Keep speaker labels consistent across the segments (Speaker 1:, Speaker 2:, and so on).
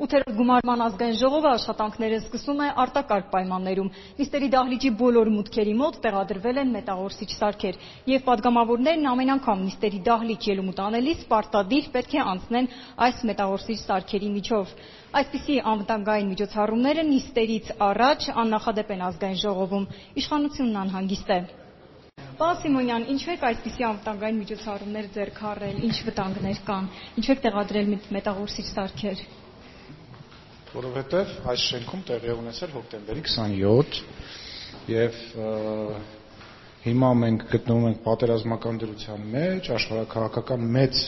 Speaker 1: 8-րդ գումարման ազգային ժողովը աշխատանքները սկսում է արտակարգ պայմաններում։ Նիստերի դահլիճի բոլոր մուտքերի մոտ տեղադրվել են մետաղորսիչ սարքեր, եւ պատգամավորներն ամեն անգամ նիստերի դահլիճ ելումուտ անելիս պարտադիր պետք է անցնեն այս մետաղորսիչ սարքերի միջով։ Այսպիսի անվտանգային միջոցառումները նիստերից առաջ աննախադեպ են ազգային ժողովում։ Իշխանությունն անհանգիստ է։ Պարոն Սիմոնյան, ինչու եք այսպիսի անվտանգային միջոցառումներ ձեռք առել, ինչ վտանգներ կան, ինչու եք տեղադրել մետաղորսիչ սարքեր։
Speaker 2: Որովհետև այս շենքում տեղի է ունեցել հոկտեմբերի 27 եւ հիմա մենք գտնվում ենք պատերազմական դրության մեջ, աշխարհաքաղաքական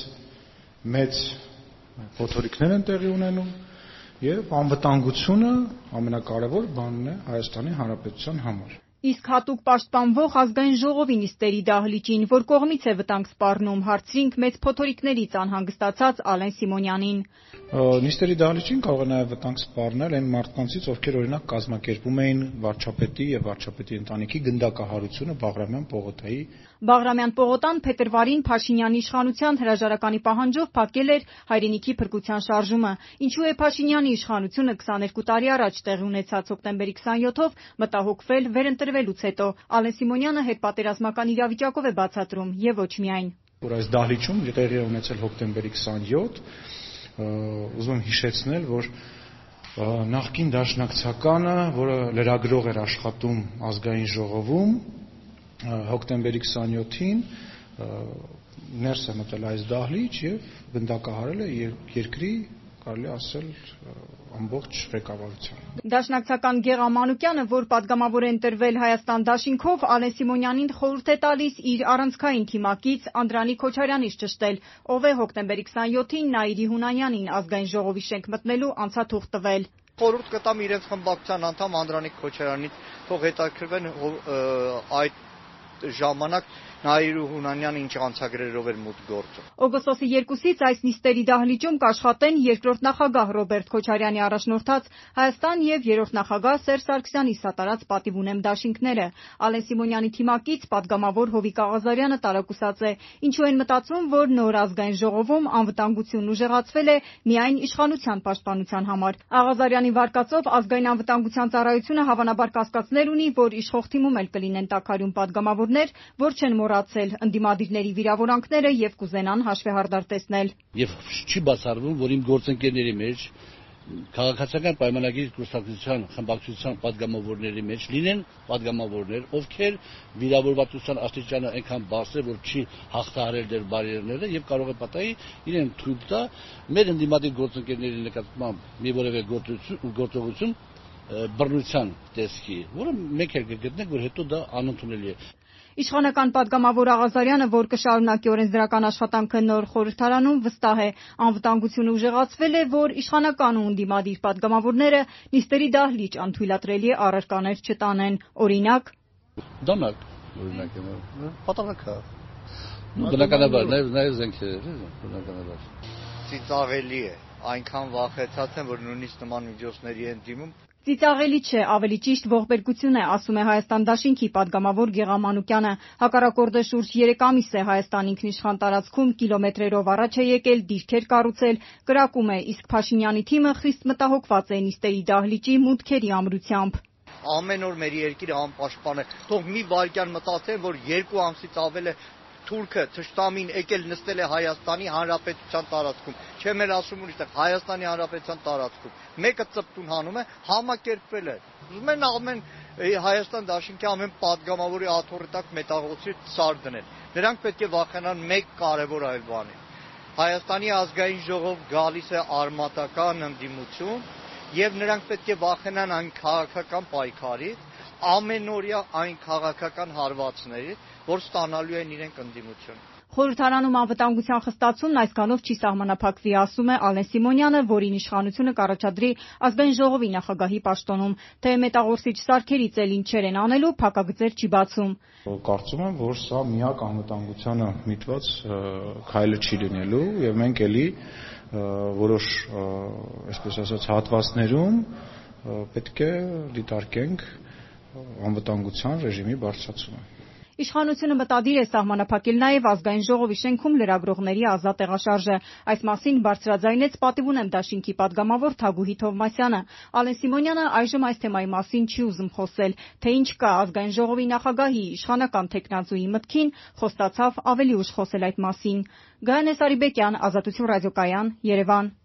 Speaker 2: մեծ փոթորիկներ են տեղի ունենում եւ անվտանգությունը ամենակարևոր բանն է Հայաստանի Հանրապետության համար։
Speaker 1: Իսկ հատուկ պաշտպանվող ազգային ժողովի նիստերի դահլիճին, որ կողմից է վտանգ սպառնում, հարցրինք մեծ փոթորիկներից անհանգստացած Ալեն Սիմոնյանին։
Speaker 2: Նիստերի դահլիճին կարող է նաև վտանգ սպառնել այն մարդկանցից, ովքեր օրինակ կազմակերպում էին վարչապետի եւ վարչապետի ընտանիքի գնդակահարությունը Բաղրամյան պողոտայի։
Speaker 1: Բաղրամյան պողոտան փետրվարին Փաշինյանի իշխանության հրաժարականի պահանջով փակել էր հայրենիքի փրկության շարժումը։ Ինչու է Փաշինյանի իշխանությունը 22 տարի առաջ տեղի ունեցած հոկտեմբերի 27-ով մտահոգվել վերընտրվելուց հետո։ Ալեն Սիմոնյանը հետպատերազմական իրավիճակով է բացատրում եւ ոչ միայն։
Speaker 2: Որ այս դահլիճում տեղի է ունեցել հոկտեմբերի 27, ուզում եմ հիշեցնել, որ նախկին դաշնակցականը, որը լրագրող էր աշխատում ազգային ժողովում, հոկտեմբերի 27-ին ներս է մտել այս դահլիճ եւ գնդակահարել է երկրի, կարելի ասել, ամբողջ ղեկավարությունը։
Speaker 1: Դաշնակցական Գեղամ Մանուկյանը, որ պատգամավոր է ընտրվել Հայաստան դաշինքով, Ալեն Սիմոնյանին խորհուրդ է տալիս իր առանցքային թիմակից Անդրանիկ Քոչարյանից ճշտել, ով է հոկտեմբերի 27-ին Նաիրի Հունանյանին ազգային ժողովի շենք մտնելու անցաթուղթ տվել։
Speaker 3: Խորհուրդ կտամ իրենց խմբակցության անդամ Անդրանիկ Քոչարյանին, թող հետաքրքրվեն այդ ժամանակ Նաիրի Հունանյանը ինչ անցագրերով էր մուտք գործում։
Speaker 1: Օգոստոսի 2-ից այս նիստերի դահլիճում կաշխատեն երկրորդ նախագահ Ռոբերտ Քոչարյանի առաջնորդած Հայաստան եւ երրորդ նախագահ Սերժ Սարգսյանի սատարած պատիվ ունեմ դաշինքները։ Ալեն Սիմոնյանի թիմակից պատգամավոր Հովիկ Աղազարյանը տարակուսած է, ինչու են մտածում, որ նոր ազգային ժողովում անվտանգությունն ուժեղացվել է միայն իշխանության պաշտպանության համար։ Աղազարյանի վարկածով ազգային անվտանգության ծառայությունը հավանաբար կասկածներ ունի, որ իշխող թիմում էլ կլինեն տաքարյուն պատգամավորներ, որ չեն մոռացել ընդդիմադիրների վիրավորանքները եւ կուզենան հաշվեհարդար տեսնել։
Speaker 4: Եվ չի բացառվում, որ իմ գործընկերների մեջ քաղաքացիական պայմանագիր կուսակցության խմբակցության պատգամավորների մեջ լինեն պատգամավորներ, ովքեր վիրավորվածության աստիճանը այնքան բարձր է, որ չի հաղթահարել դեր բարիերները եւ կարող է պատահի իրեն թույլ տա մեր ընդդիմադիր գործընկերների նկատմամբ մի որևէ գործողություն բռնության տեսքի, որը մենք էլ կգտնենք, որ հետո դա անընդունելի է։
Speaker 1: Իշխանական պատգամավոր Աղազարյանը, որ կշարունակի օրենսդրական աշխատանքը նոր խորհրդարանում, վստահ է, անվտանգությունը ուժեղացվել է, որ իշխանական ու ընդդիմադիր պատգամավորները նիստերի դահլիճ անթույլատրելի առարկաներ չտանեն, օրինակ
Speaker 4: դանակ, պատանեկա, բնականաբար, նաև զենքեր, բնականաբար։
Speaker 3: Ծիծաղելի է, այնքան վախեցած են, որ նույնիսկ նման միջոցների են դիմում։
Speaker 1: Ծիծաղելի չէ, ավելի ճիշտ ողբերգություն է, ասում է Հայաստան դաշինքի պատգամավոր Գեղամ Մանուկյանը։ Հակառակորդը շուրջ 3 ամիս է Հայաստան ինքնիշխան տարածքում կիլոմետրերով առաջ է եկել, դիրքեր կառուցել, կրակում է, իսկ Փաշինյանի թիմը խիստ մտահոգված է նիստերի դահլիճի մուտքերի ամրությամբ։
Speaker 3: Ամեն օր մեր երկիրը անպաշտպան է։ Թող մի վայրկյան մտածեն, որ 2 ամսից ավել է թուրքը թշնամին եկել նստել է Հայաստանի Հանրապետության տարածքում, չեմ էլ ասում ուրիշտեղ, Հայաստանի Հանրապետության տարածքում, մեկը ծպտուն հանում է, համակերպվել է, ուզում են ամեն Հայաստան դաշինքի ամեն պատգամավորի աթոռի տակ մետաղոցի սար դնել, նրանք պետք է վախենան մեկ կարևոր այլ բանի, Հայաստանի ազգային ժողով գալիս է արմատական ընդդիմություն եւ նրանք պետք է վախենան այն քաղաքական պայքարից, ամենօրյա այն քաղաքական հարվածներից, որ ստանալու են իրենք ընդդիմություն։
Speaker 1: Խորհրդարանում անվտանգության խստացումն այսքանով չի սահմանափակվի, ասում է Ալեն Սիմոնյանը, որին իշխանությունը կառաջադրի ազգային ժողովի նախագահի պաշտոնում, թե մետաղորսիչ սարքերից էլ ինչեր են անելու, փակագծեր չի բացում։
Speaker 2: Կարծում եմ, որ սա միակ անվտանգությանը միտված քայլը չի լինելու եւ մենք էլի որոշ, այսպես ասած, հատվածներում պետք է դիտարկենք անվտանգության ռեժիմի բարձրացումը։
Speaker 1: Իշխանությունը մտադիր է սահմանափակել նաև ազգային ժողովի շենքում լրագրողների ազատ տեղաշարժը։ Այս մասին բարձրաձայնեց Պատիվ ունեմ դաշինքի պատգամավոր Թագուհի Թովմասյանը։ Ալեն Սիմոնյանը այժմ այս թեմայի մասին չի ուզում խոսել, թե ինչ կա ազգային ժողովի նախագահի իշխանական թեկնածուի մտքին, խոստացավ ավելի ուշ խոսել այդ մասին։ Գայանե Սարիբեկյան, Ազատություն ռադիոկայան, Երևան։